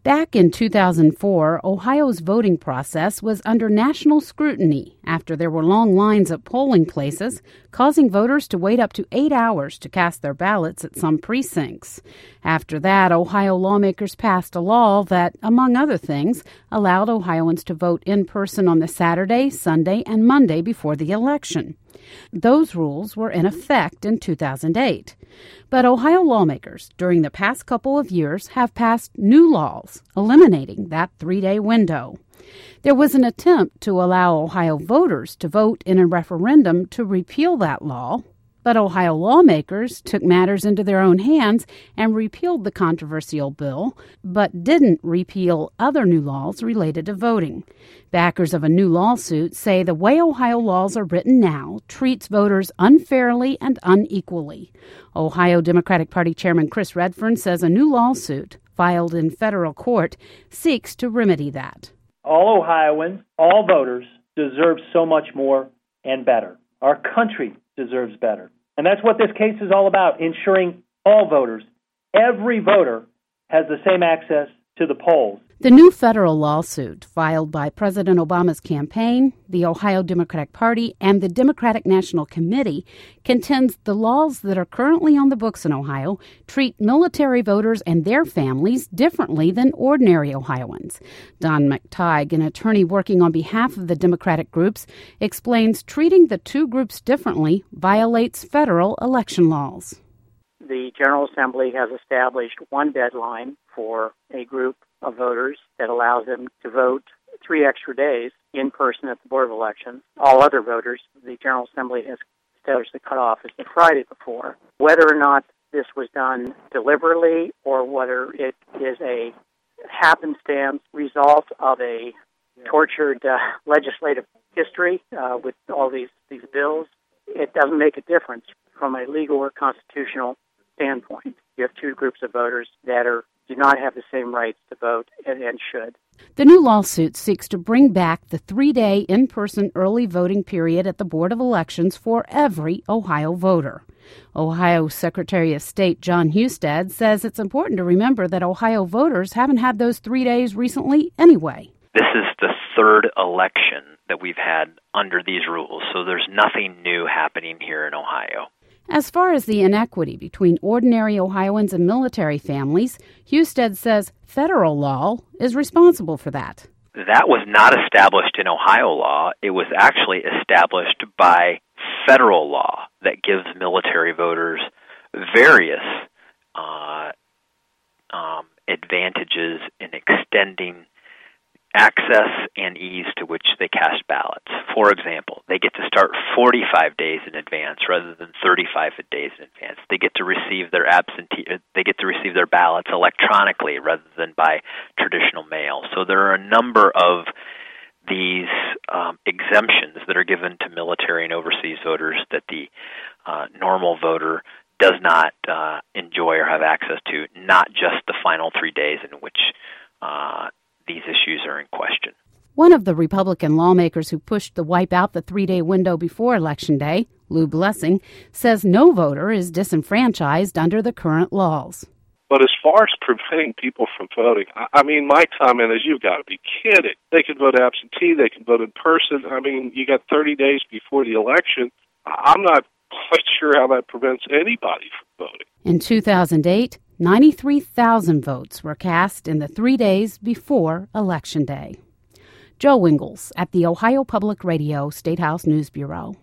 Back in 2004, Ohio's voting process was under national scrutiny after there were long lines at polling places, causing voters to wait up to 8 hours to cast their ballots at some precincts. After that, Ohio lawmakers passed a law that, among other things, allowed Ohioans to vote in person on the Saturday, Sunday, and Monday before the election. Those rules were in effect in 2008. But Ohio lawmakers, during the past couple of years, have passed new laws eliminating that 3-day window. There was an attempt to allow Ohio voters to vote in a referendum to repeal that law, but Ohio lawmakers took matters into their own hands and repealed the controversial bill, but didn't repeal other new laws related to voting. Backers of a new lawsuit say the way Ohio laws are written now treats voters unfairly and unequally. Ohio Democratic Party Chairman Chris Redfern says a new lawsuit filed in federal court seeks to remedy that. All Ohioans, all voters, deserve so much more and better. Our country deserves better. And that's what this case is all about, ensuring all voters, every voter, has the same access to the polls. The new federal lawsuit filed by President Obama's campaign, the Ohio Democratic Party, and the Democratic National Committee contends the laws that are currently on the books in Ohio treat military voters and their families differently than ordinary Ohioans. Don McTighe, an attorney working on behalf of the Democratic groups, explains treating the two groups differently violates federal election laws. The General Assembly has established one deadline for a group of voters that allows them to vote 3 extra days in person at the Board of Elections. All other voters, the General Assembly has established the cutoff as the Friday before. Whether or not this was done deliberately or whether it is a happenstance result of a tortured legislative history with all these bills, it doesn't make a difference from a legal or constitutional standpoint. You have two groups of voters that do not have the same rights to vote and should. The new lawsuit seeks to bring back the 3-day in-person early voting period at the Board of Elections for every Ohio voter. Ohio Secretary of State Jon Husted says it's important to remember that Ohio voters haven't had those 3 days recently anyway. This is the third election that we've had under these rules, so there's nothing new happening here in Ohio. As far as the inequity between ordinary Ohioans and military families, Husted says federal law is responsible for that. That was not established in Ohio law. It was actually established by federal law that gives military voters various advantages in extending access and ease to which they cast ballots. For example, they get to start 45 days in advance rather than 35 days in advance. They get to receive their ballots electronically rather than by traditional mail. So there are a number of these exemptions that are given to military and overseas voters that the normal voter does not enjoy or have access to, not just the final 3 days in which these issues are in question. One of the Republican lawmakers who pushed the wipe out the 3-day window before Election Day, Lou Blessing, says no voter is disenfranchised under the current laws. But as far as preventing people from voting, I mean, my comment is you've got to be kidding. They can vote absentee, they can vote in person. I mean, you got 30 days before the election. I'm not quite sure how that prevents anybody from voting. In 2008, 93,000 votes were cast in the 3 days before Election Day. Joe Ingles at the Ohio Public Radio State House News Bureau.